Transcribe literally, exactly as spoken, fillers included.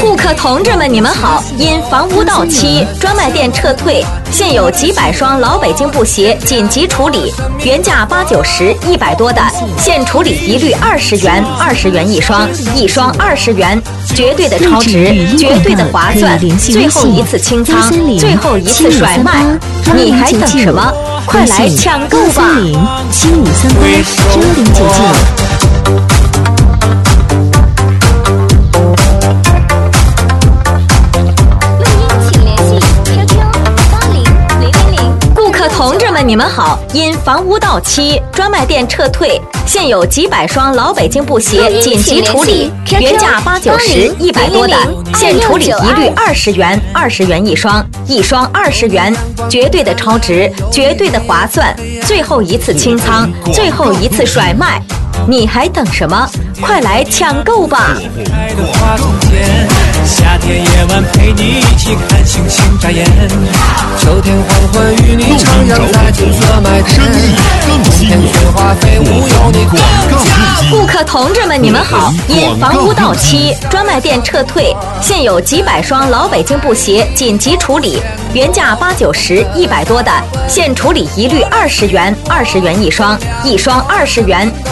顾客同志们，你们好！因房屋到期，专卖店撤退，现有几百双老北京布鞋紧急处理，原价八九十、一百多的，现处理一律二十元，二十元一双，一双二十元，绝对的超值，绝对的划算，最后一次清仓，最后一次甩卖，你还等什么？快来抢购吧！ 七五三八幺零九九。 同志们，你们好！因房屋到期，专卖店撤退，现有几百双老北京布鞋紧急处理，原价八九十、一百多的，现处理一律二十元，二十元一双，一双二十元，绝对的超值，绝对的划算，最后一次清仓，最后一次甩卖，你还等什么？快来抢购吧！ 夏天夜晚陪你一起看星星眨眼，秋天黄昏与你徜徉在金色麦田，冬天雪花飞舞有你更加。 顾客同志们，你们好！因房屋到期，专卖店撤退，现有几百双老北京布鞋紧急处理，原价八九十、一百多的，现处理一律二十元，二十元一双，一双二十元。